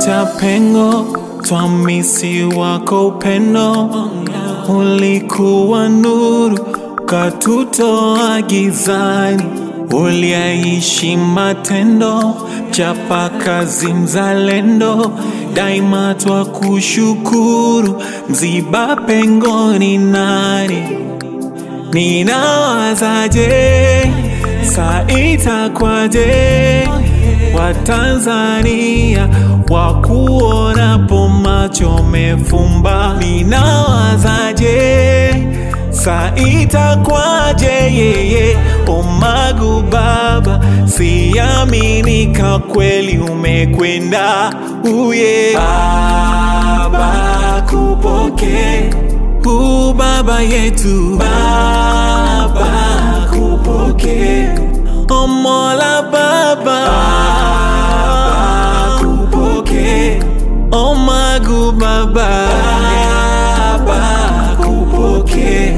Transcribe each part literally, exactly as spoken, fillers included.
tumeacha pengo, twamisi wako upendo. Ulikuwa nuru, katutoa gizani. Uliaishi matendo, chapa kazi mzalendo. Daima twakushukuru, mziba pengo ni nani? Ninawazaje, saa itakwaje, Watanzania wakuonapo macho mefumba. Ninawazaje, saa itakwaje, yeye Omagu baba, siaminika kweli umekwenda. Uye baba kupoke, u baba yetu, baba kupoke. O Mola baba, baba kupoke. Omagu baba, baba kupoke.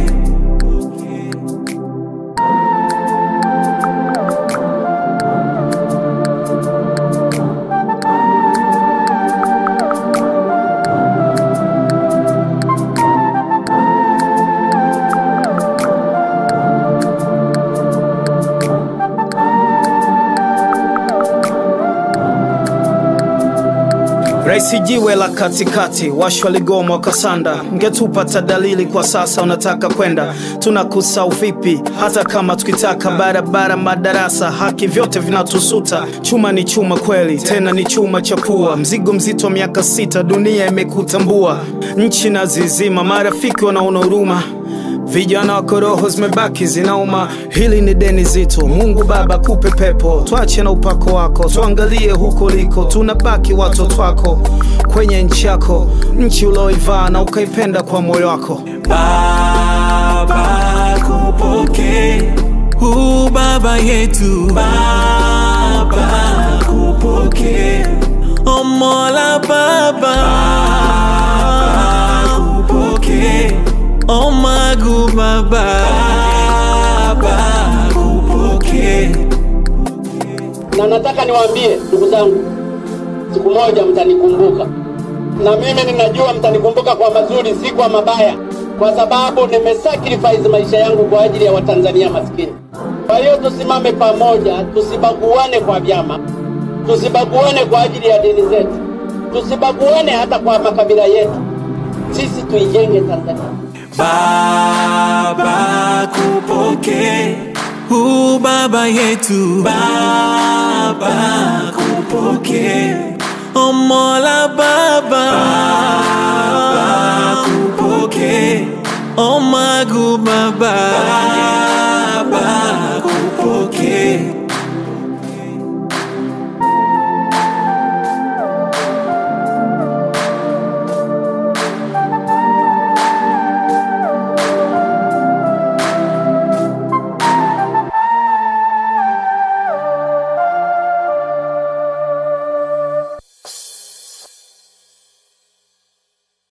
Raisi jiwe la katikati, washwa ligoma wakasanda. Ngetupata dalili kwa sasa unataka kwenda. Tunakusau vipi, hata kama tukitaka. Barabara, madarasa, haki vyote vinatusuta. Chuma ni chuma kweli, tena ni chuma chapua. Mzigo mzito miaka sita, dunia imekutambua. Nchi na zizima, marafiki wanaona huruma. Vijana wako roho zimebaki zinauma. Hili ni deni zito, Mungu baba kupe pepo. Tuache na upako wako, tuangalie huko liko. Tunabaki watoto wako kwenye nchi yako, nchi uloivaa na ukaipenda kwa moyo wako. Baba kupoke, u baba yetu, baba kupoke. O Mola baba, baba kupoke. Omagu baba, baba kupoke. Na nataka niwaambie ndugu zangu, siku moja mtanikumbuka. Na mimi ninajua mtanikumbuka kwa mazuri, si kwa mabaya, kwa sababu nimesacrifice maisha yangu kwa ajili ya Watanzania maskini. Kwa hiyo tusimame pamoja, tusibaguane kwa vyama, tusibaguane kwa ajili ya dini zetu, tusibaguane hata kwa makabila yetu. Sisi tuijenge Tanzania. Baba kupoke, u baba yetu, baba kupoke. O Mola baba, baba kupoke. Omagu baba,